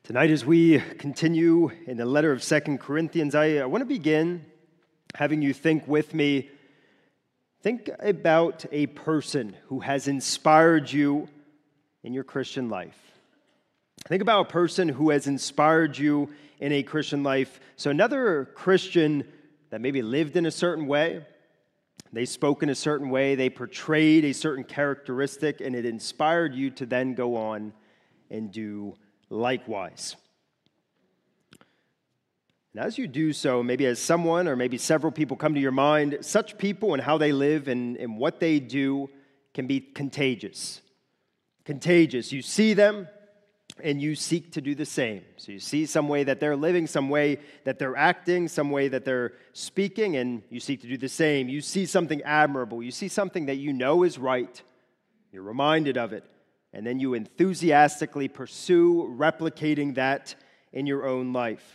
Tonight, as we continue in the letter of 2 Corinthians, I want to begin having you think with me. Think about a person who has inspired you in your Christian life. Think about a person who has inspired you in a Christian life. So another Christian that maybe lived in a certain way, they spoke in a certain way, they portrayed a certain characteristic, and it inspired you to then go on and do likewise. And as you do so, maybe as someone or maybe several people come to your mind, such people and how they live and what they do can be contagious. Contagious. You see them and you seek to do the same. So you see some way that they're living, some way that they're acting, some way that they're speaking, and you seek to do the same. You see something admirable. You see something that you know is right. You're reminded of it. And then you enthusiastically pursue replicating that in your own life.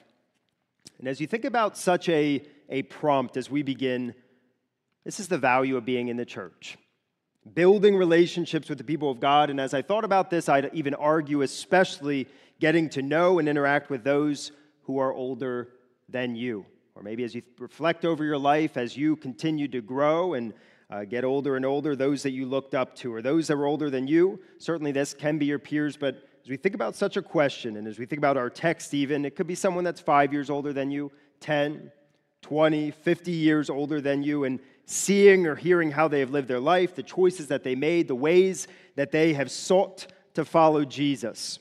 And as you think about such a prompt as we begin, this is the value of being in the church. Building relationships with the people of God. And as I thought about this, I'd even argue especially getting to know and interact with those who are older than you. Or maybe as you reflect over your life, as you continue to grow and get older and older, those that you looked up to, or those that were older than you. Certainly this can be your peers, but as we think about such a question, and as we think about our text even, it could be someone that's 5 years older than you, 10, 20, 50 years older than you, and seeing or hearing how they have lived their life, the choices that they made, the ways that they have sought to follow Jesus.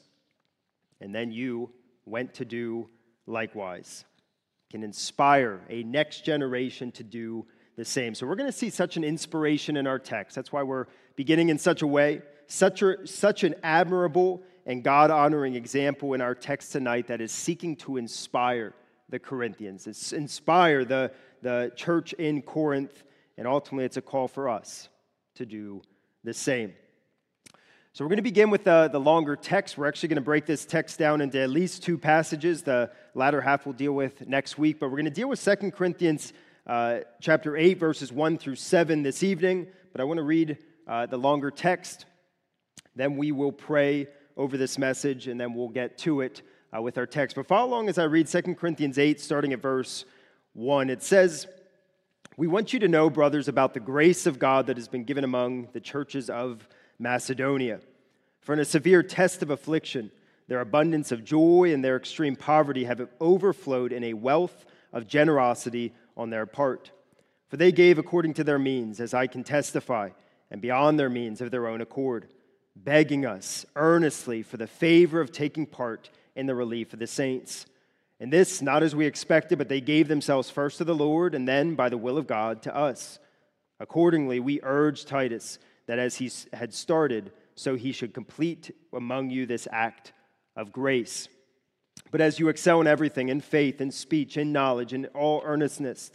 And then you went to do likewise. Can inspire a next generation to do the same. So we're going to see such an inspiration in our text. That's why we're beginning in such a way, such an admirable and God-honoring example in our text tonight that is seeking to inspire the Corinthians. It's inspire the church in Corinth, and ultimately it's a call for us to do the same. So we're going to begin with the longer text. We're actually going to break this text down into at least two passages. The latter half we'll deal with next week, but we're going to deal with 2 Corinthians chapter 8, verses 1 through 7 this evening, but I want to read the longer text. Then we will pray over this message, and then we'll get to it with our text. But follow along as I read 2 Corinthians 8, starting at verse 1. It says, "We want you to know, brothers, about the grace of God that has been given among the churches of Macedonia. For in a severe test of affliction, their abundance of joy and their extreme poverty have overflowed in a wealth of generosity on their part. For they gave according to their means, as I can testify, and beyond their means of their own accord, begging us earnestly for the favor of taking part in the relief of the saints. And this, not as we expected, but they gave themselves first to the Lord, and then, by the will of God, to us. Accordingly, we urge Titus that as he had started, so he should complete among you this act of grace. But as you excel in everything, in faith, in speech, in knowledge, in all earnestness,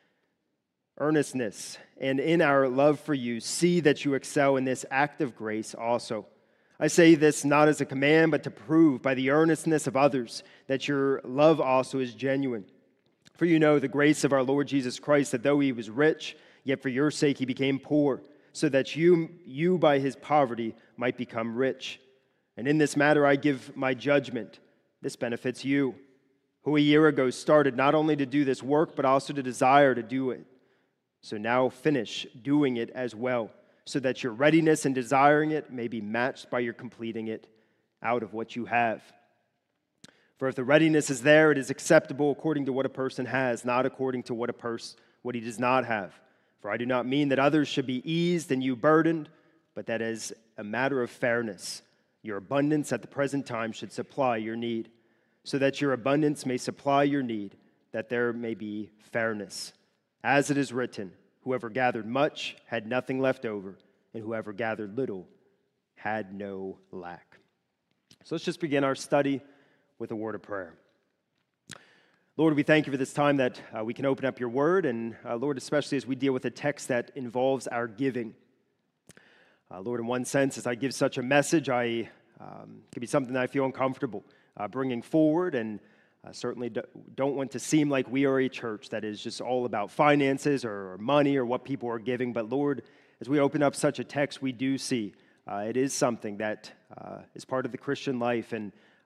and in our love for you, see that you excel in this act of grace also. I say this not as a command, but to prove by the earnestness of others that your love also is genuine. For you know the grace of our Lord Jesus Christ, that though he was rich, yet for your sake he became poor, so that you by his poverty might become rich. And in this matter I give my judgment. This benefits you, who a year ago started not only to do this work, but also to desire to do it. So now finish doing it as well, so that your readiness in desiring it may be matched by your completing it out of what you have. For if the readiness is there, it is acceptable according to what a person has, not according to what he does not have. For I do not mean that others should be eased and you burdened, but that as a matter of fairness, your abundance at the present time should supply your need, so that your abundance may supply your need, that there may be fairness. As it is written, whoever gathered much had nothing left over, and whoever gathered little had no lack." So let's just begin our study with a word of prayer. Lord, we thank you for this time that we can open up your word, and Lord, especially as we deal with a text that involves our giving. Lord, in one sense, as I give such a message, it could be something that I feel uncomfortable bringing forward, and certainly don't want to seem like we are a church that is just all about finances or money or what people are giving. But Lord, as we open up such a text, we do see it is something that is part of the Christian life, and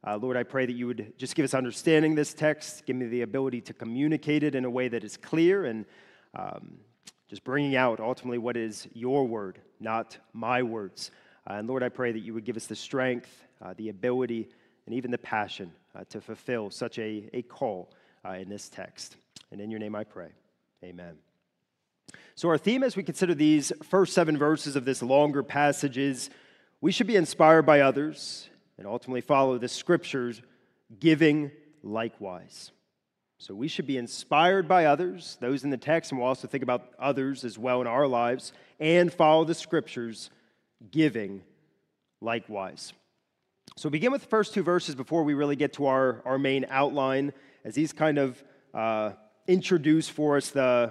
Lord, I pray that you would just give us understanding this text, give me the ability to communicate it in a way that is clear, and just bringing out ultimately what is your word, not my words. And Lord, I pray that you would give us the strength, the ability, and even the passion to fulfill such a call in this text. And in your name I pray. Amen. So our theme as we consider these first 7 verses of this longer passage is we should be inspired by others and ultimately follow the scriptures, giving likewise. So we should be inspired by others, those in the text, and we'll also think about others as well in our lives, and follow the scriptures, giving likewise. So begin with the first 2 verses before we really get to our main outline, as these kind of introduce for us the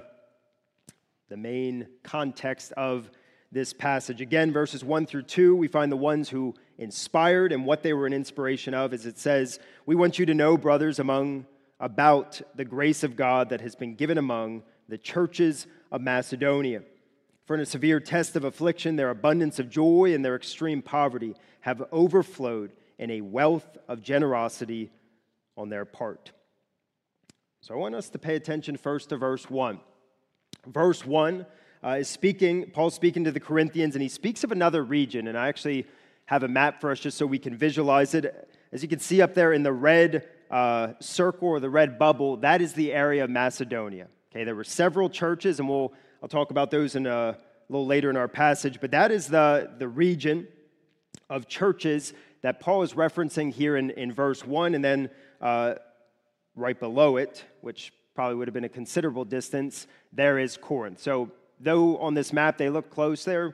main context of this passage. Again, verses 1 through 2, we find the ones who inspired and what they were an inspiration of, as it says, "We want you to know, brothers, about the grace of God that has been given among the churches of Macedonia. For in a severe test of affliction, their abundance of joy and their extreme poverty have overflowed in a wealth of generosity on their part." So I want us to pay attention first to verse 1. Verse 1 is Paul's speaking to the Corinthians, and he speaks of another region, and I actually have a map for us just so we can visualize it. As you can see up there in the red circle or the red bubble, that is the area of Macedonia. Okay, there were several churches, and I'll talk about those in a little later in our passage, but that is the region of churches that Paul is referencing here in verse 1, and then right below it, which probably would have been a considerable distance, there is Corinth. So though on this map they look close, they're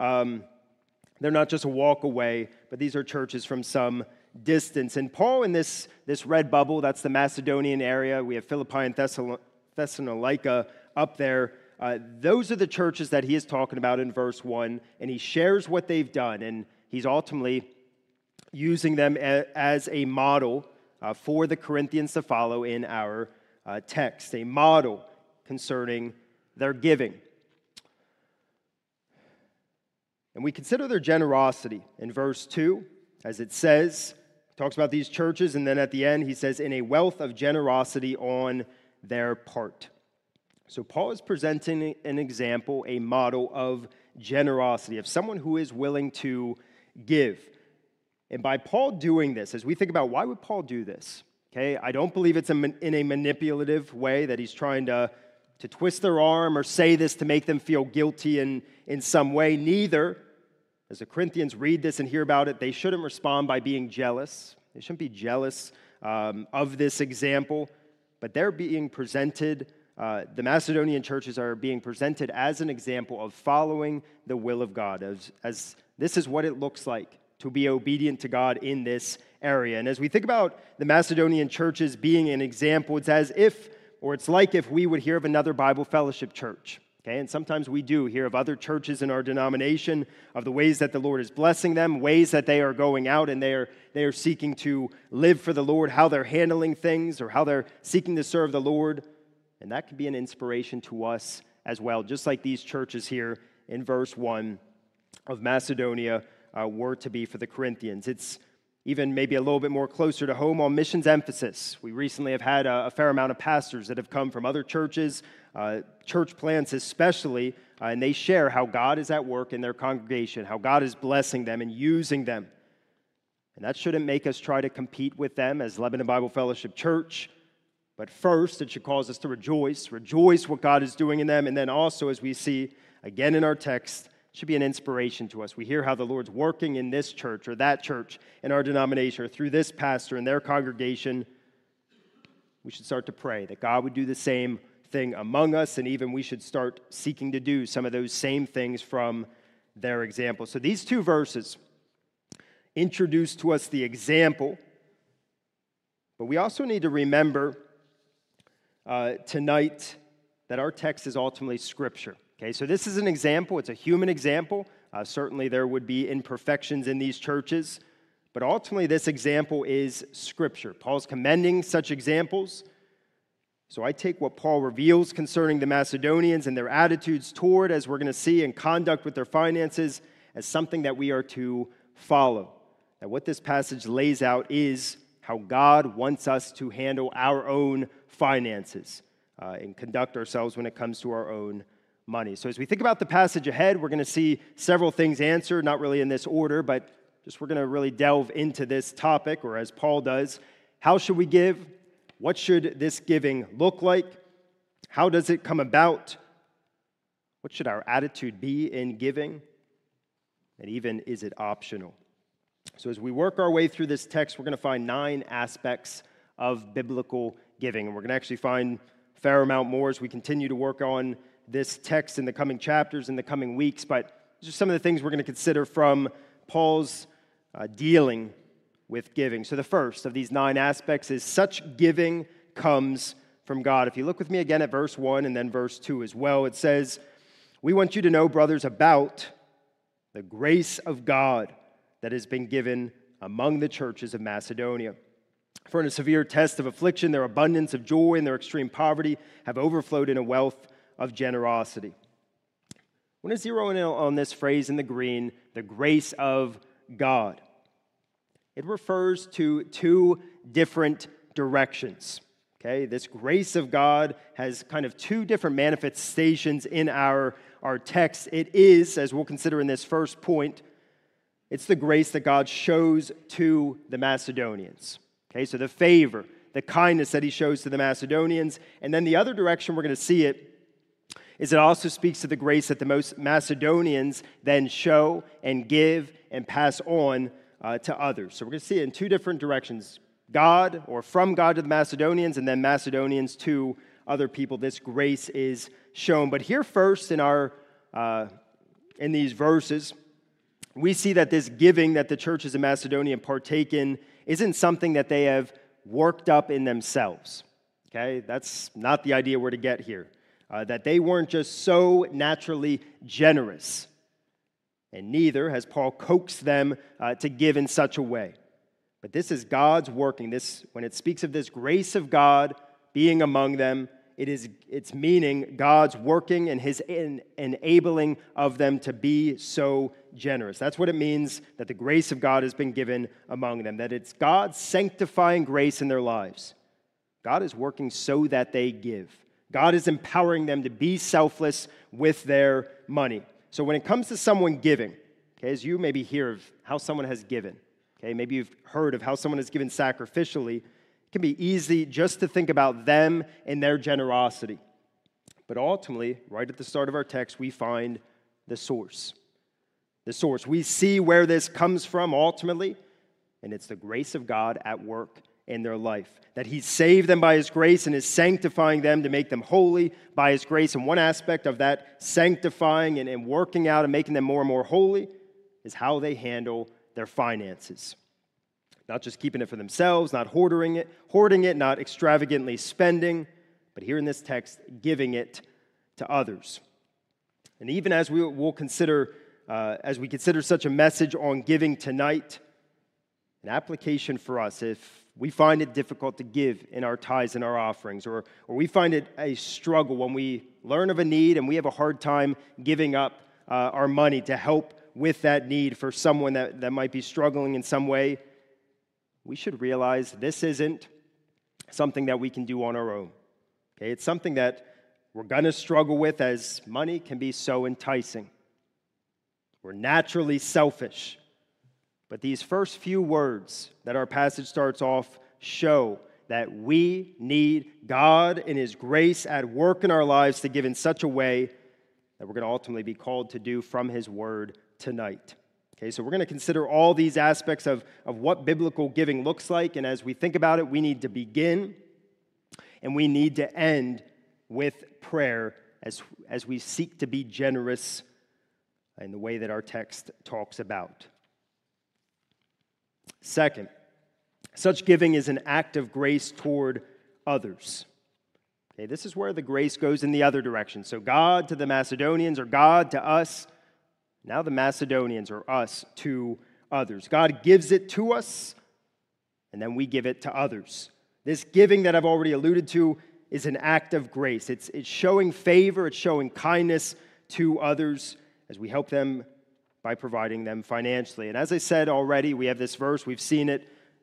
not just a walk away, but these are churches from some distance. And Paul in this red bubble, that's the Macedonian area. We have Philippi and Thessalonica up there. Those are the churches that he is talking about in verse 1, and he shares what they've done, and he's ultimately using them as a model for the Corinthians to follow in our text, a model concerning their giving. And we consider their generosity in verse 2, as it says, he talks about these churches, and then at the end he says, in a wealth of generosity on their part. So Paul is presenting an example, a model of generosity, of someone who is willing to give. And by Paul doing this, as we think about why would Paul do this, okay, I don't believe it's in a manipulative way that he's trying to twist their arm or say this to make them feel guilty in some way. Neither, as the Corinthians read this and hear about it, they shouldn't respond by being jealous. They shouldn't be jealous of this example, but they're being presented, the Macedonian churches are being presented as an example of following the will of God, as this is what it looks like to be obedient to God in this area. And as we think about the Macedonian churches being an example, it's as if, or it's like if we would hear of another Bible fellowship church. Okay, and sometimes we do hear of other churches in our denomination, of the ways that the Lord is blessing them, ways that they are going out and they are seeking to live for the Lord, how they're handling things or how they're seeking to serve the Lord. And that can be an inspiration to us as well, just like these churches here in verse 1 of Macedonia were to be for the Corinthians. It's even maybe a little bit more closer to home on missions emphasis. We recently have had a fair amount of pastors that have come from other churches, church plants especially, and they share how God is at work in their congregation, how God is blessing them and using them. And that shouldn't make us try to compete with them as Lebanon Bible Fellowship Church, but first it should cause us to rejoice what God is doing in them, and then also, as we see again in our text, should be an inspiration to us. We hear how the Lord's working in this church or that church in our denomination or through this pastor and their congregation. We should start to pray that God would do the same thing among us, and even we should start seeking to do some of those same things from their example. So these 2 verses introduce to us the example, but we also need to remember tonight that our text is ultimately Scripture. Okay, so this is an example. It's a human example. Certainly there would be imperfections in these churches, but ultimately this example is Scripture. Paul's commending such examples. So I take what Paul reveals concerning the Macedonians and their attitudes toward, as we're going to see, and conduct with their finances as something that we are to follow. That what this passage lays out is how God wants us to handle our own finances and conduct ourselves when it comes to our own money. So as we think about the passage ahead, we're going to see several things answered, not really in this order, but just we're going to really delve into this topic, or as Paul does, how should we give? What should this giving look like? How does it come about? What should our attitude be in giving? And even, is it optional? So as we work our way through this text, we're going to find 9 aspects of biblical giving. And we're going to actually find a fair amount more as we continue to work on this text in the coming chapters, in the coming weeks. But just some of the things we're going to consider from Paul's dealing with giving. So the first of these 9 aspects is such giving comes from God. If you look with me again at verse 1 and then verse 2 as well, it says, "We want you to know, brothers, about the grace of God that has been given among the churches of Macedonia. For in a severe test of affliction, their abundance of joy and their extreme poverty have overflowed in a wealth of generosity." I want to zero in on this phrase in the green, the grace of God. It refers to 2 different directions. Okay, this grace of God has kind of 2 different manifestations in our text. It is, as we'll consider in this first point, it's the grace that God shows to the Macedonians. Okay, so the favor, the kindness that he shows to the Macedonians. And then the other direction we're going to see it is it also speaks to the grace that the Macedonians then show and give and pass on to others. So we're going to see it in 2 different directions. God, or from God to the Macedonians, and then Macedonians to other people. This grace is shown. But here first in these verses, we see that this giving that the churches in Macedonia partake in isn't something that they have worked up in themselves. Okay, that's not the idea we're to get here. That they weren't just so naturally generous, and neither has Paul coaxed them to give in such a way. But this is God's working. This, when it speaks of this grace of God being among them, it's meaning God's working and his enabling of them to be so generous. That's what it means that the grace of God has been given among them, that it's God's sanctifying grace in their lives. God is working so that they give. God is empowering them to be selfless with their money. So when it comes to someone giving, okay, as you maybe hear of how someone has given, okay, maybe you've heard of how someone has given sacrificially, it can be easy just to think about them and their generosity. But ultimately, right at the start of our text, we find the source. The source. We see where this comes from ultimately, and it's the grace of God at work in their life. That he saved them by his grace and is sanctifying them to make them holy by his grace. And one aspect of that sanctifying and working out and making them more and more holy is how they handle their finances. Not just keeping it for themselves, not hoarding it, not extravagantly spending, but here in this text, giving it to others. And even as we'll consider, as we consider such a message on giving tonight, an application for us, if we find it difficult to give in our tithes and our offerings, or we find it a struggle when we learn of a need and we have a hard time giving up our money to help with that need for someone that might be struggling in some way, we should realize this isn't something that we can do on our own. Okay, it's something that we're going to struggle with, as money can be so enticing. We're naturally selfish. But these first few words that our passage starts off show that we need God and his grace at work in our lives to give in such a way that we're going to ultimately be called to do from his word tonight. Okay, so we're going to consider all these aspects of what biblical giving looks like, and as we think about it, we need to begin and we need to end with prayer as we seek to be generous in the way that our text talks about. Second, such giving is an act of grace toward others. Okay, this is where the grace goes in the other direction. So God to the Macedonians, or God to us. Now the Macedonians, or us, to others. God gives it to us, and then we give it to others. This giving that I've already alluded to is an act of grace. It's showing favor, it's showing kindness to others as we help them by providing them financially. And as I said already, we have this verse, we've seen it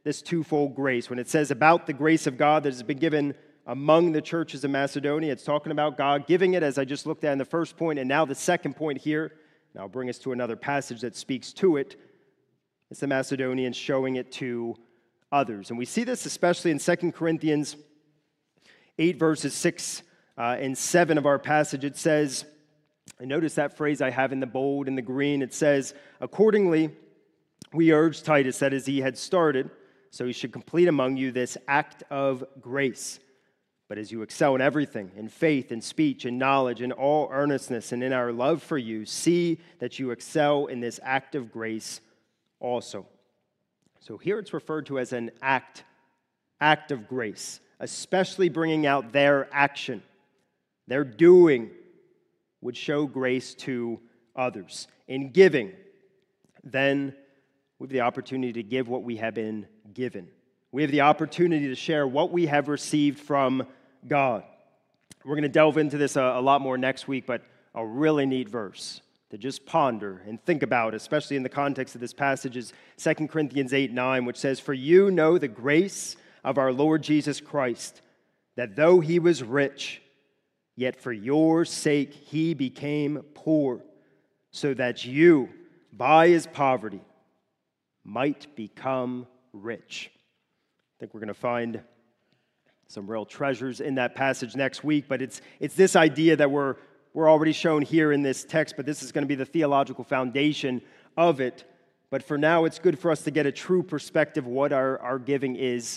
this twofold grace. When it says about the grace of God that has been given among the churches of Macedonia, it's talking about God giving it, as I just looked at in the first point, and now the second point here, and I'll bring us to another passage that speaks to it. It's the Macedonians showing it to others. And we see this especially in 2 Corinthians 8, verses 6 and 7 of our passage. It says, and notice that phrase I have in the bold and the green. It says, accordingly, we urge Titus that as he had started, so he should complete among you this act of grace. But as you excel in everything, in faith, in speech, in knowledge, in all earnestness, and in our love for you, see that you excel in this act of grace also. So here it's referred to as an act of grace, especially bringing out their action. Their doing would show grace to others. In giving, then we have the opportunity to give what we have been given. We have the opportunity to share what we have received from God. We're going to delve into this a lot more next week, but a really neat verse to just ponder and think about, especially in the context of this passage, is 2 Corinthians 8:9, which says, for you know the grace of our Lord Jesus Christ, that though he was rich, yet for your sake he became poor, so that you, by his poverty, might become rich. I think we're going to find some real treasures in that passage next week, but it's this idea that we're already shown here in this text, but this is going to be the theological foundation of it. But for now, it's good for us to get a true perspective of what our giving is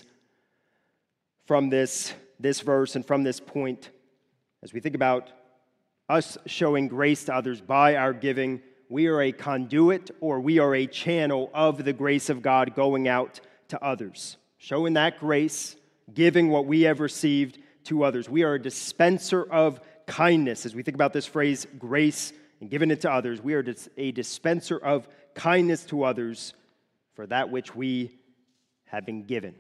from this verse and from this point. As we think about us showing grace to others by our giving, we are a conduit or we are a channel of the grace of God going out to others. Showing that grace, giving what we have received to others. We are a dispenser of kindness. As we think about this phrase, grace, and giving it to others, we are a dispenser of kindness to others for that which we have been given.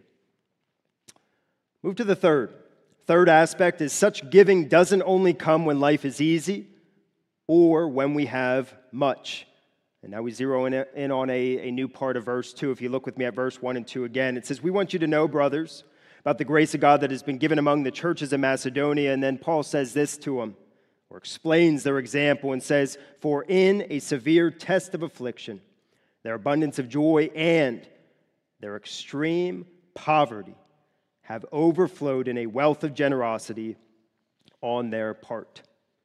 Move to the third aspect is such giving doesn't only come when life is easy or when we have much. And now we zero in on a new part of verse 2. If you look with me at verse 1 and 2 again, it says, we want you to know, brothers, about the grace of God that has been given among the churches of Macedonia. And then Paul says this to them, or explains their example and says, for in a severe test of affliction, their abundance of joy and their extreme poverty have overflowed in a wealth of generosity on their part.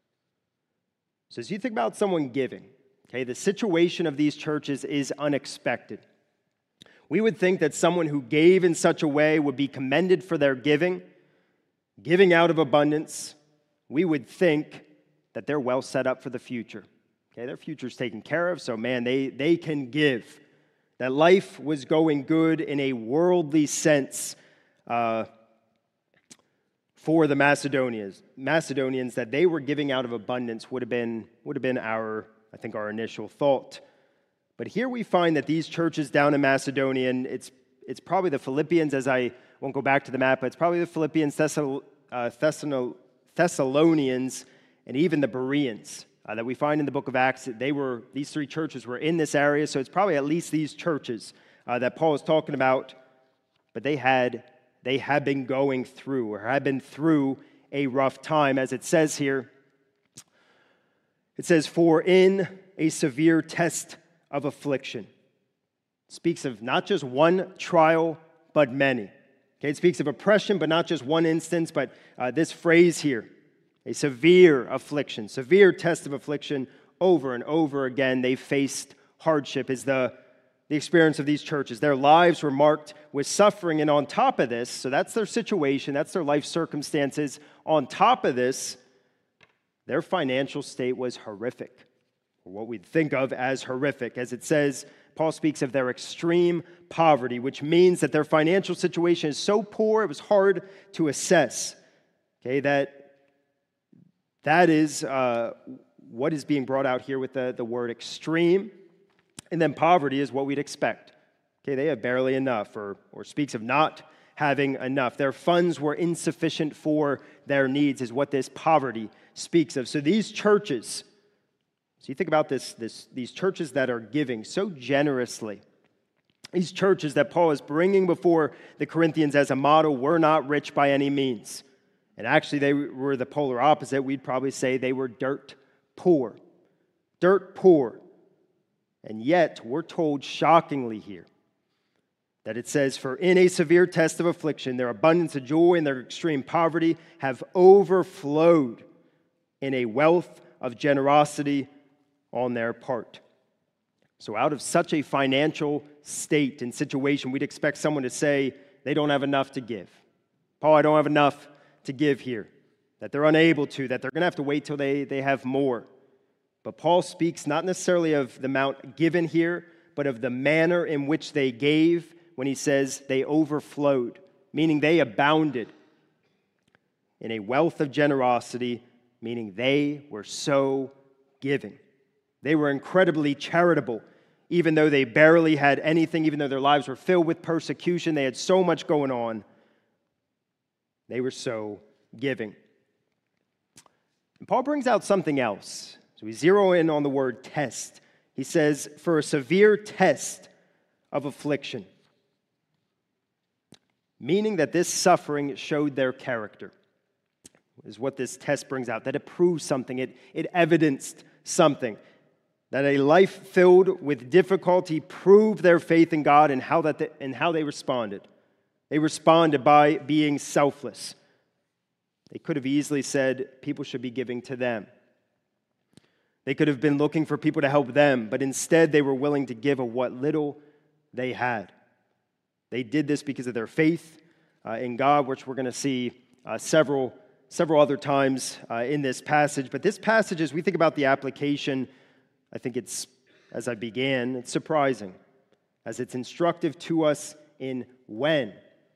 So as you think about someone giving, okay, the situation of these churches is unexpected. We would think that someone who gave in such a way would be commended for their giving out of abundance. We would think that they're well set up for the future. Okay, their future's taken care of, so man, they can give. That life was going good in a worldly sense for the Macedonians, that they were giving out of abundance would have been our initial thought. But here we find that these churches down in Macedonia, and it's probably the Philippians, as I won't go back to the map, but it's probably the Philippians, Thessalonians, and even the Bereans that we find in the book of Acts. These three churches were in this area, so it's probably at least these churches that Paul is talking about. But they had been going through, or had been through a rough time, as it says here. It says, for in a severe test of affliction. It speaks of not just one trial, but many. Okay, it speaks of oppression, but not just one instance, but this phrase here, a severe affliction, severe test of affliction, over and over again. They faced hardship, is the experience of these churches. Their lives were marked with suffering, and on top of this, so that's their situation, that's their life circumstances. On top of this, their financial state was horrific, or what we'd think of as horrific. As it says, Paul speaks of their extreme poverty, which means that their financial situation is so poor it was hard to assess. Okay, that is what is being brought out here with the word extreme. And then poverty is what we'd expect. Okay, they have barely enough, or speaks of not having enough. Their funds were insufficient for their needs, is what this poverty speaks of. So these churches, so you think about these churches that are giving so generously, These churches that Paul is bringing before the Corinthians as a model were not rich by any means. And actually, they were the polar opposite. We'd probably say they were dirt poor. Dirt poor. And yet, we're told shockingly here that it says, "For in a severe test of affliction, their abundance of joy and their extreme poverty have overflowed in a wealth of generosity on their part." So out of such a financial state and situation, we'd expect someone to say they don't have enough to give. Paul, I don't have enough to give here. That they're unable to, that they're going to have to wait till they have more. But Paul speaks not necessarily of the amount given here, but of the manner in which they gave when he says they overflowed, meaning they abounded in a wealth of generosity, meaning they were so giving. They were incredibly charitable, even though they barely had anything, even though their lives were filled with persecution, they had so much going on. They were so giving. And Paul brings out something else. So we zero in on the word test. He says, for a severe test of affliction, meaning that this suffering showed their character, is what this test brings out, that it proves something, it evidenced something, that a life filled with difficulty proved their faith in God and how they responded. They responded by being selfless. They could have easily said people should be giving to them. They could have been looking for people to help them, but instead they were willing to give of what little they had. They did this because of their faith in God, which we're going to see several other times in this passage. But this passage, as we think about the application, I think it's, as I began, it's surprising, as it's instructive to us in when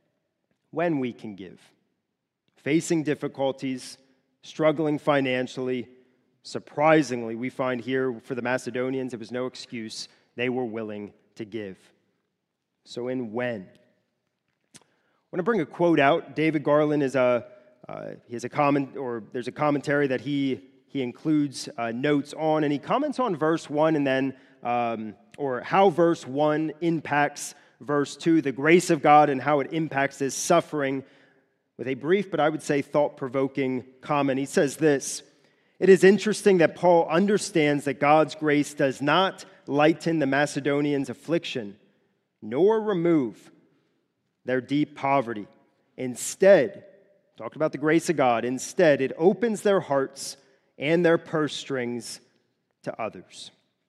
we can give. Facing difficulties, struggling financially, surprisingly, we find here for the Macedonians, it was no excuse. They were willing to give. So in when? I want to bring a quote out. David Garland is there's a commentary that he includes notes on, and he comments on verse 1 and then, or how verse 1 impacts verse 2, the grace of God and how it impacts his suffering, with a brief, but I would say thought-provoking comment. He says this: "It is interesting that Paul understands that God's grace does not lighten the Macedonians' affliction, nor remove their deep poverty. Instead," talked about the grace of God, "instead it opens their hearts and their purse strings to others."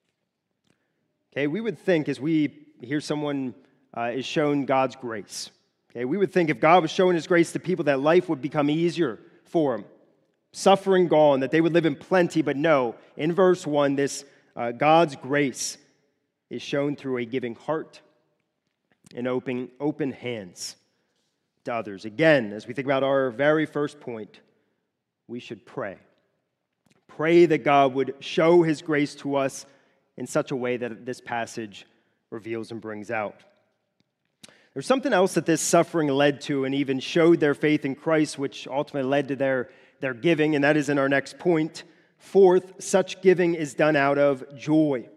Okay, we would think as we hear someone is shown God's grace, okay, we would think if God was showing his grace to people that life would become easier for them, suffering gone, that they would live in plenty. But no, in verse 1, this God's grace is shown through a giving heart and open hands to others. Again, as we think about our very first point, we should pray. Pray that God would show his grace to us in such a way that this passage reveals and brings out. There's something else that this suffering led to and even showed their faith in Christ, which ultimately led to their giving, and that is in our next point. Fourth, such giving is done out of joy.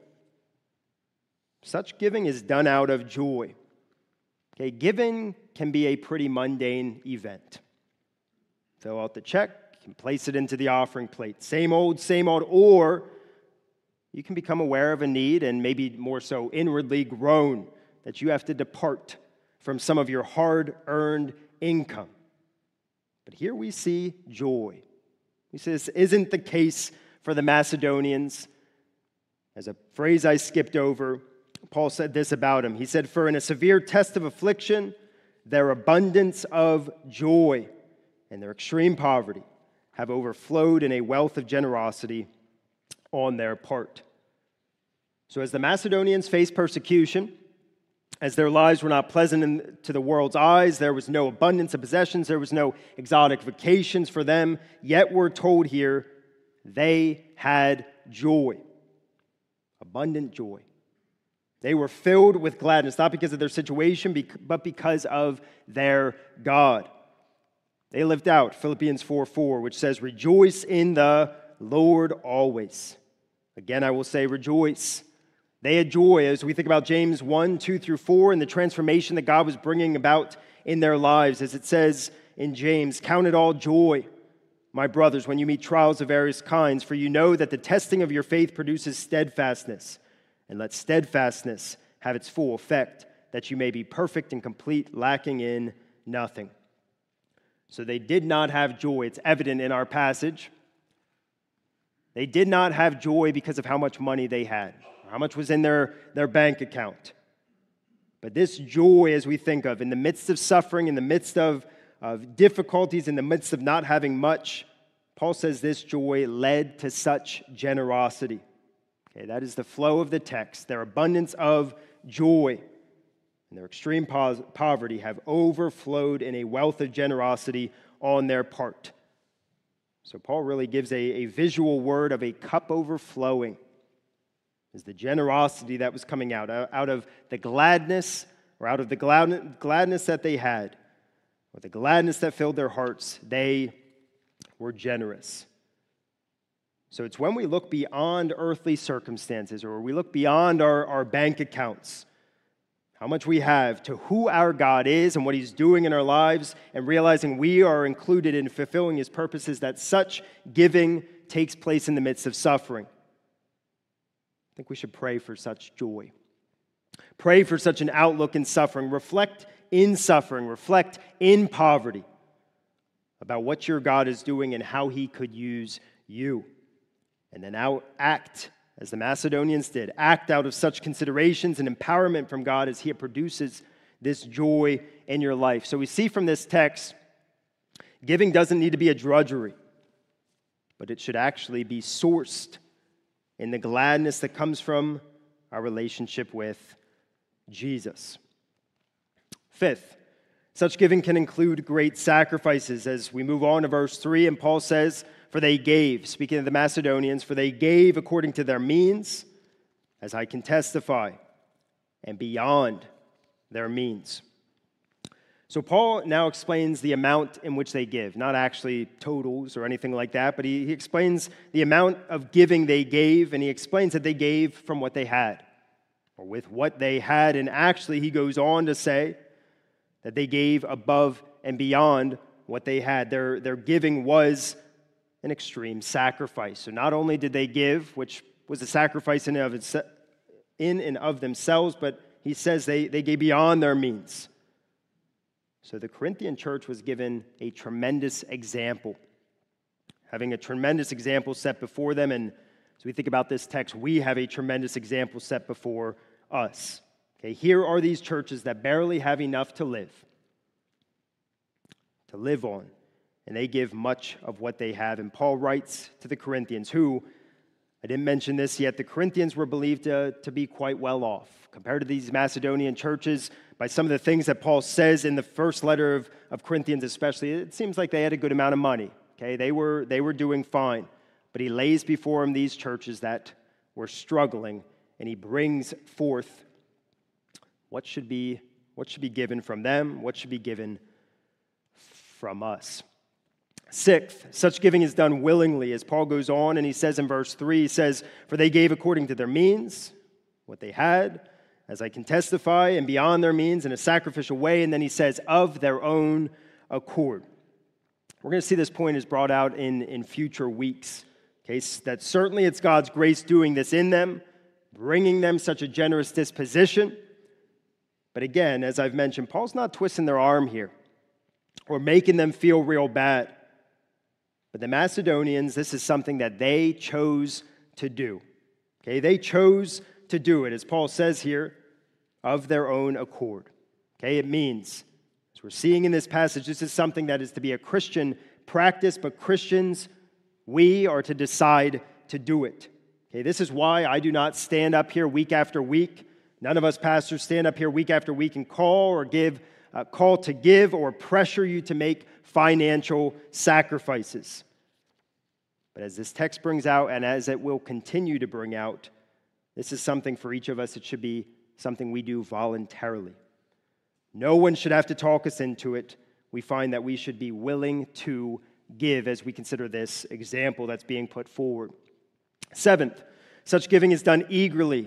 Such giving is done out of joy. Okay, giving can be a pretty mundane event. Fill out the check, you can place it into the offering plate. Same old, or you can become aware of a need and maybe more so inwardly groan that you have to depart from some of your hard-earned income. But here we see joy. He says this isn't the case for the Macedonians. As a phrase I skipped over, Paul said this about him. He said, "For in a severe test of affliction, their abundance of joy and their extreme poverty have overflowed in a wealth of generosity on their part." So as the Macedonians faced persecution, as their lives were not pleasant to the world's eyes, there was no abundance of possessions, there was no exotic vacations for them, yet we're told here they had joy, abundant joy. They were filled with gladness, not because of their situation, but because of their God. They lived out Philippians 4:4, which says, "Rejoice in the Lord always." Again, I will say rejoice. They had joy as we think about James 1, 2 through 4, and the transformation that God was bringing about in their lives. As it says in James, "Count it all joy, my brothers, when you meet trials of various kinds, for you know that the testing of your faith produces steadfastness. And let steadfastness have its full effect, that you may be perfect and complete, lacking in nothing." So they did not have joy. It's evident in our passage. They did not have joy because of how much money they had, or how much was in their bank account. But this joy, as we think of, in the midst of suffering, in the midst of difficulties, in the midst of not having much, Paul says this joy led to such generosity. Okay, that is the flow of the text. Their abundance of joy and their extreme poverty have overflowed in a wealth of generosity on their part. So Paul really gives a visual word of a cup overflowing. Is the generosity that was coming out of the gladness, or out of the gladness that they had, or the gladness that filled their hearts, they were generous. So it's when we look beyond earthly circumstances, or we look beyond our bank accounts, how much we have, to who our God is and what He's doing in our lives, and realizing we are included in fulfilling His purposes, that such giving takes place in the midst of suffering. I think we should pray for such joy. Pray for such an outlook in suffering. Reflect in suffering. Reflect in poverty about what your God is doing and how He could use you. And then act as the Macedonians did. Act out of such considerations and empowerment from God as He produces this joy in your life. So we see from this text, giving doesn't need to be a drudgery, but it should actually be sourced in the gladness that comes from our relationship with Jesus. Fifth, such giving can include great sacrifices. As we move on to verse 3, and Paul says, "For they gave," speaking of the Macedonians, "for they gave according to their means, as I can testify, and beyond their means." So Paul now explains the amount in which they give, not actually totals or anything like that, but he explains the amount of giving they gave, and he explains that they gave from what they had, or with what they had, and actually he goes on to say that they gave above and beyond what they had. Their giving was an extreme sacrifice. So not only did they give, which was a sacrifice in and of themselves, but he says they gave beyond their means. So the Corinthian church was given a tremendous example, having a tremendous example set before them. And as we think about this text, we have a tremendous example set before us. Okay, here are these churches that barely have enough to live on, and they give much of what they have. And Paul writes to the Corinthians, who, I didn't mention this yet, the Corinthians were believed to be quite well off. Compared to these Macedonian churches, by some of the things that Paul says in the first letter of Corinthians especially, it seems like they had a good amount of money. Okay, they were doing fine. But he lays before him these churches that were struggling, and he brings forth what should be given from them, what should be given from us. Sixth, such giving is done willingly, as Paul goes on, and he says in verse 3, he says, "For they gave according to their means, what they had, as I can testify, and beyond their means in a sacrificial way." And then he says, "of their own accord." We're going to see this point is brought out in future weeks. Okay, that certainly it's God's grace doing this in them, bringing them such a generous disposition. But again, as I've mentioned, Paul's not twisting their arm here or making them feel real bad. But the Macedonians, this is something that they chose to do. Okay, they chose to do it, as Paul says here, of their own accord. Okay, it means, as we're seeing in this passage, this is something that is to be a Christian practice, but Christians, we are to decide to do it. Okay, this is why I do not stand up here week after week. None of us pastors stand up here week after week and call to give or pressure you to make financial sacrifices. But as this text brings out, and as it will continue to bring out, this is something for each of us. It should be something we do voluntarily. No one should have to talk us into it. We find that we should be willing to give as we consider this example that's being put forward. Seventh, such giving is done eagerly,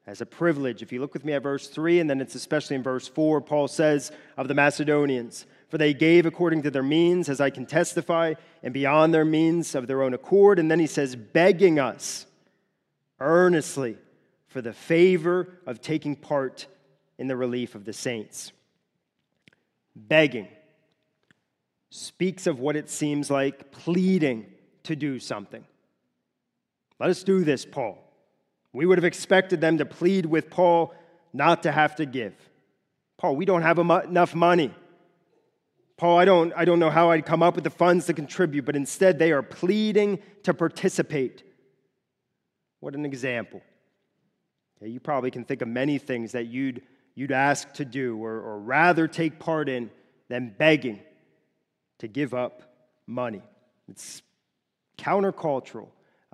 as a privilege. If you look with me at verse 3, and then it's especially in verse 4, Paul says of the Macedonians, "For they gave according to their means, as I can testify, and beyond their means of their own accord." And then he says, "Begging us earnestly for the favor of taking part in the relief of the saints." Begging speaks of what it seems like pleading to do something. "Let us do this, Paul." We would have expected them to plead with Paul not to have to give. "Paul, we don't have enough money. Paul, I don't know how I'd come up with the funds to contribute," but instead they are pleading to participate. What an example. Yeah, you probably can think of many things that you'd ask to do or rather take part in than begging to give up money. It's countercultural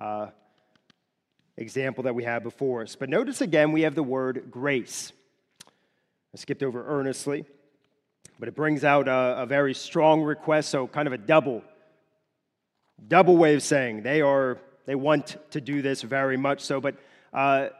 example that we have before us. But notice again, we have the word grace. I skipped over earnestly, but it brings out a very strong request, so kind of a double way of saying they want to do this very much so. But I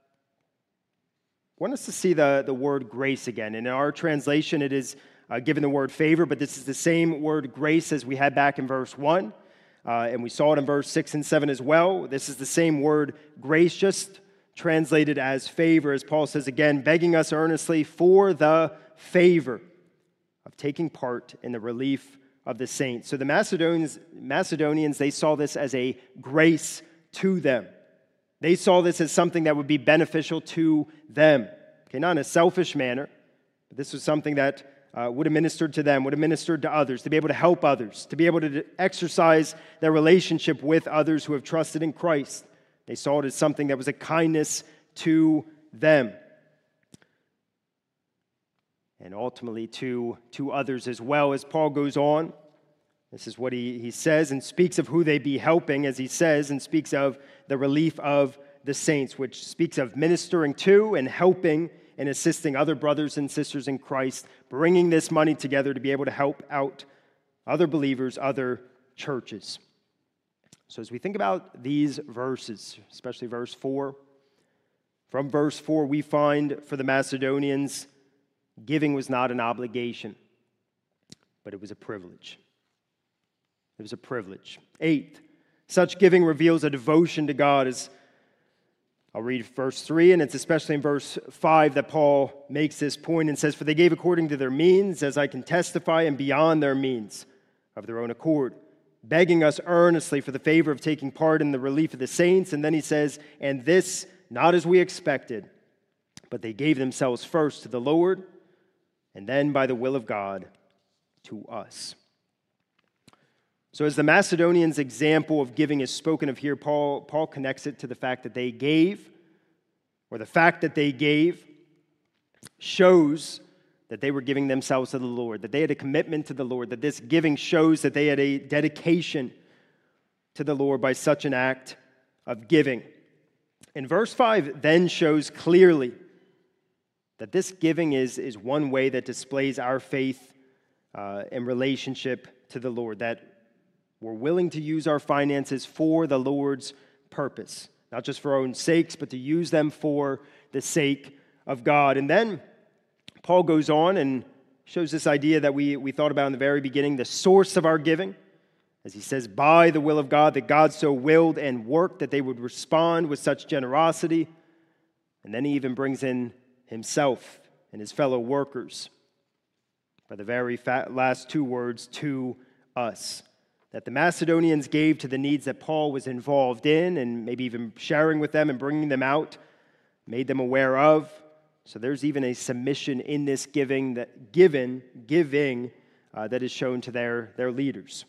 want us to see the word grace again. And in our translation, it is given the word favor, but this is the same word grace as we had back in verse 1. And we saw it in verse 6 and 7 as well. This is the same word grace, just translated as favor, as Paul says again, begging us earnestly for the favor of taking part in the relief of the saints. So the Macedonians, they saw this as a grace to them. They saw this as something that would be beneficial to them. Okay, not in a selfish manner, but this was something that would have ministered to them, would have ministered to others, to be able to help others, to be able to exercise their relationship with others who have trusted in Christ. They saw it as something that was a kindness to them, and ultimately to others as well. As Paul goes on, this is what he says and speaks of who they be helping, as he says, and speaks of the relief of the saints, which speaks of ministering to and helping and assisting other brothers and sisters in Christ, bringing this money together to be able to help out other believers, other churches. So as we think about these verses, especially verse 4, from verse 4 we find for the Macedonians, giving was not an obligation, but it was a privilege. It was a privilege. 8, such giving reveals a devotion to God. As I'll read verse 3, and it's especially in verse 5 that Paul makes this point and says, "For they gave according to their means, as I can testify, and beyond their means of their own accord, begging us earnestly for the favor of taking part in the relief of the saints." And then he says, "And this not as we expected, but they gave themselves first to the Lord, and then by the will of God to us." So as the Macedonians' example of giving is spoken of here, Paul connects it to the fact that they gave, or the fact that they gave shows that they were giving themselves to the Lord, that they had a commitment to the Lord, that this giving shows that they had a dedication to the Lord by such an act of giving. And verse 5 then shows clearly that this giving is one way that displays our faith and relationship to the Lord, that we're willing to use our finances for the Lord's purpose, not just for our own sakes, but to use them for the sake of God. And then Paul goes on and shows this idea that we thought about in the very beginning, the source of our giving, as he says, by the will of God, that God so willed and worked that they would respond with such generosity. And then he even brings in himself and his fellow workers by the very last two words, to us. That the Macedonians gave to the needs that Paul was involved in, and maybe even sharing with them and bringing them out, made them aware of. So there's even a submission in this giving that is shown to their leaders.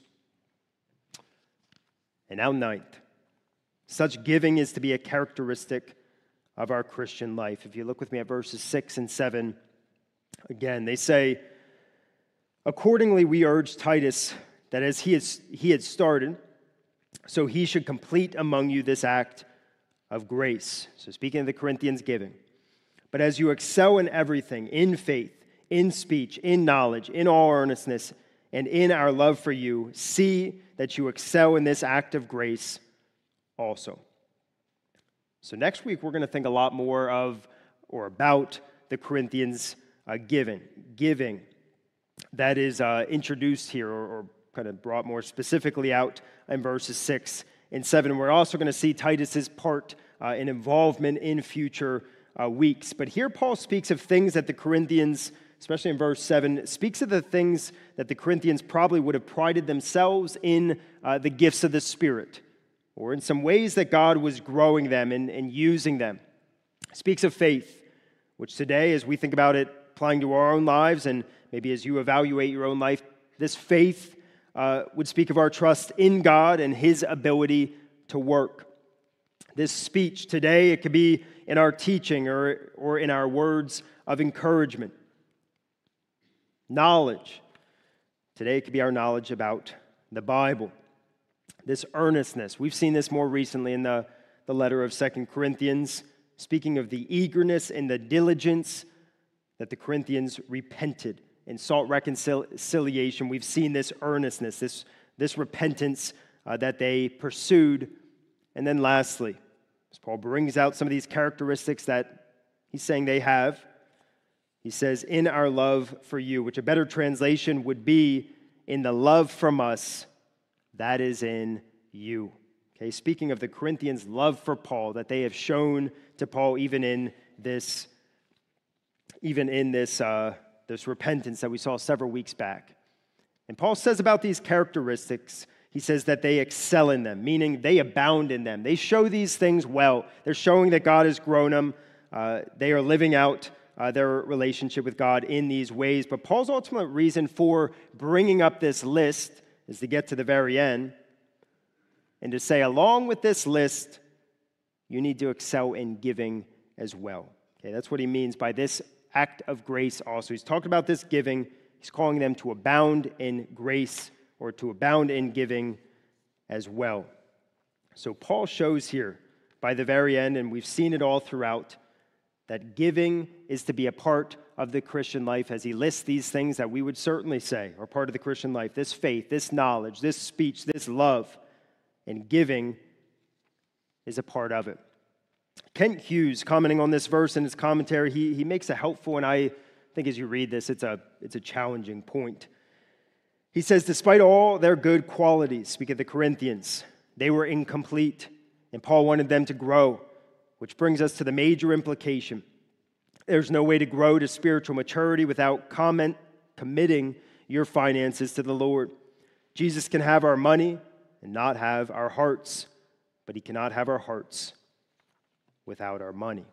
And now 9th, such giving is to be a characteristic of our Christian life. If you look with me at verses 6 and 7, again, they say, "Accordingly we urge Titus that as he had started, so he should complete among you this act of grace." So speaking of the Corinthians giving. "But as you excel in everything, in faith, in speech, in knowledge, in all earnestness, and in our love for you, see that you excel in this act of grace also." So next week, we're going to think a lot more of or about the Corinthians giving. That is introduced here or kind of brought more specifically out in verses 6 and 7. We're also going to see Titus's part and involvement in future weeks. But here Paul speaks of things that the Corinthians, especially in verse 7, speaks of the things that the Corinthians probably would have prided themselves in the gifts of the Spirit, or in some ways that God was growing them and using them. Speaks of faith, which today, as we think about it, applying to our own lives, and maybe as you evaluate your own life, this faith would speak of our trust in God and His ability to work. This speech today, it could be in our teaching or in our words of encouragement. Knowledge. Today, it could be our knowledge about the Bible. This earnestness. We've seen this more recently in the letter of 2 Corinthians, speaking of the eagerness and the diligence that the Corinthians repented and sought reconciliation. We've seen this earnestness, this repentance that they pursued. And then lastly, as Paul brings out some of these characteristics that he's saying they have, he says, in our love for you, which a better translation would be in the love from us that is in you. Okay, speaking of the Corinthians' love for Paul that they have shown to Paul even in this repentance that we saw several weeks back. And Paul says about these characteristics, he says that they excel in them, meaning they abound in them. They show these things well. They're showing that God has grown them. They are living out their relationship with God in these ways. But Paul's ultimate reason for bringing up this list is to get to the very end and to say, along with this list, you need to excel in giving as well. Okay, that's what he means by this act of grace also. He's talking about this giving. He's calling them to abound in grace or to abound in giving as well. So Paul shows here by the very end, and we've seen it all throughout, that giving is to be a part of the Christian life, as he lists these things that we would certainly say are part of the Christian life: this faith, this knowledge, this speech, this love, and giving is a part of it. Kent Hughes, commenting on this verse in his commentary, he makes a helpful, and I think as you read this, it's a challenging point. He says, despite all their good qualities, speak of the Corinthians, they were incomplete, and Paul wanted them to grow, which brings us to the major implication. There's no way to grow to spiritual maturity without committing your finances to the Lord. Jesus can have our money and not have our hearts, but he cannot have our hearts without our money.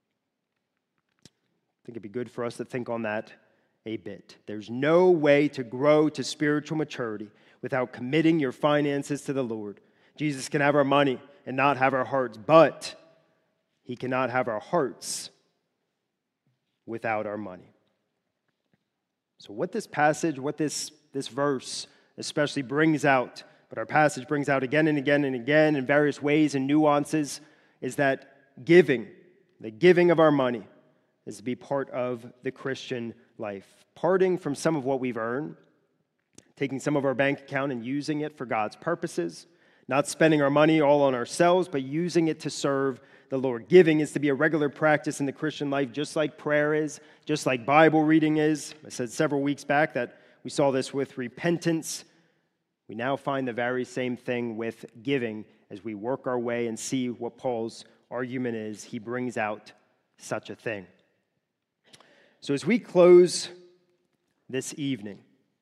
I think it'd be good for us to think on that a bit. There's no way to grow to spiritual maturity without committing your finances to the Lord. Jesus can have our money and not have our hearts, but he cannot have our hearts without our money. So what this passage, what this verse especially brings out, but our passage brings out again and again and again in various ways and nuances, is that giving, the giving of our money, is to be part of the Christian life. Parting from some of what we've earned, taking some of our bank account and using it for God's purposes, not spending our money all on ourselves, but using it to serve the Lord. Giving is to be a regular practice in the Christian life, just like prayer is, just like Bible reading is. I said several weeks back that we saw this with repentance. We now find the very same thing with giving as we work our way and see what Paul's argument is. He brings out such a thing. So as we close this evening,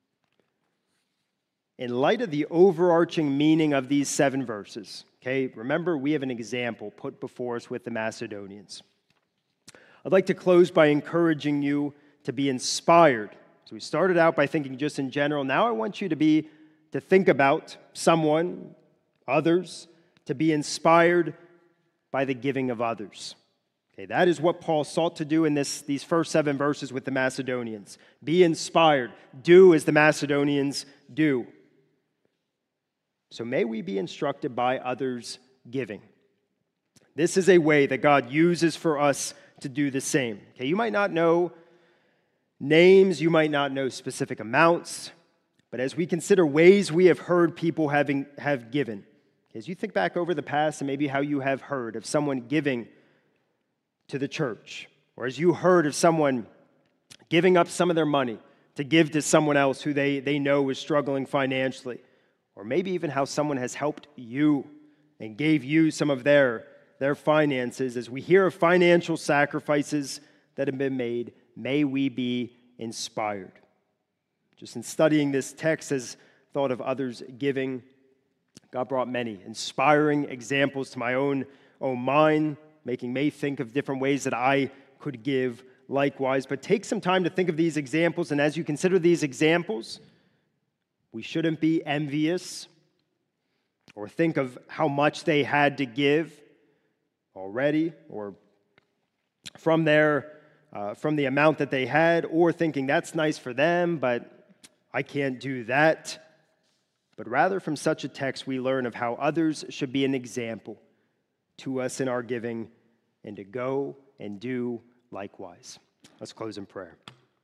in light of the overarching meaning of these 7 verses, okay, remember we have an example put before us with the Macedonians. I'd like to close by encouraging you to be inspired. So we started out by thinking just in general. Now I want you to think about someone, others, to be inspired by the giving of others. Okay, that is what Paul sought to do in these first 7 verses with the Macedonians. Be inspired. Do as the Macedonians do. So may we be instructed by others' giving. This is a way that God uses for us to do the same. Okay, you might not know names, you might not know specific amounts, but as we consider ways we have heard people have given, As you think back over the past and maybe how you have heard of someone giving to the church, or as you heard of someone giving up some of their money to give to someone else who they know is struggling financially, or maybe even how someone has helped you and gave you some of their finances, as we hear of financial sacrifices that have been made, may we be inspired. Just in studying this text, as thought of others giving, God brought many inspiring examples to my own mind, making me think of different ways that I could give likewise. But take some time to think of these examples, and as you consider these examples, we shouldn't be envious or think of how much they had to give already, or from the amount that they had, or thinking that's nice for them, but I can't do that. But rather, from such a text, we learn of how others should be an example to us in our giving, and to go and do likewise. Let's close in prayer.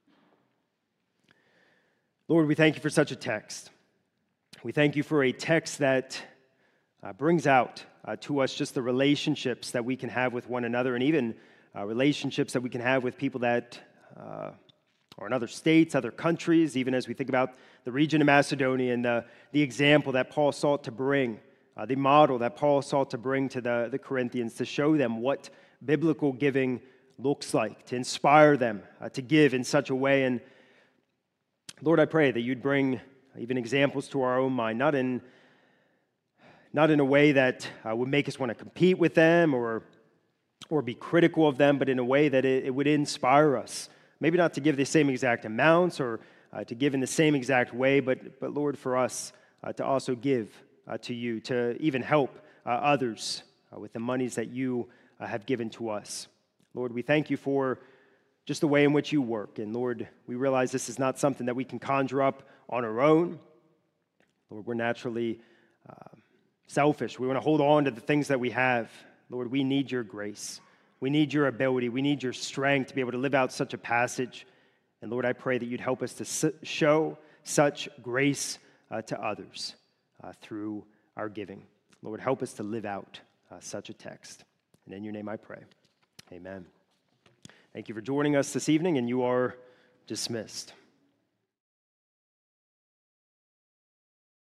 Lord, we thank you for such a text. We thank you for a text that brings out to us just the relationships that we can have with one another, and even relationships that we can have with people that are in other states, other countries, even as we think about the region of Macedonia and the example that Paul sought to bring, the model that Paul sought to bring to the Corinthians, to show them what biblical giving looks like, to inspire them to give in such a way. And Lord, I pray that you'd bring even examples to our own mind, not in a way that would make us want to compete with them or be critical of them, but in a way that it would inspire us. Maybe not to give the same exact amounts or to give in the same exact way, but Lord, for us to also give to you, to even help others with the monies that you have given to us. Lord, we thank you for just the way in which you work. And Lord, we realize this is not something that we can conjure up on our own. Lord, we're naturally selfish. We want to hold on to the things that we have. Lord, we need your grace. We need your ability. We need your strength to be able to live out such a passage. And Lord, I pray that you'd help us to show such grace to others through our giving. Lord, help us to live out such a text. And in your name I pray. Amen. Thank you for joining us this evening, and you are dismissed.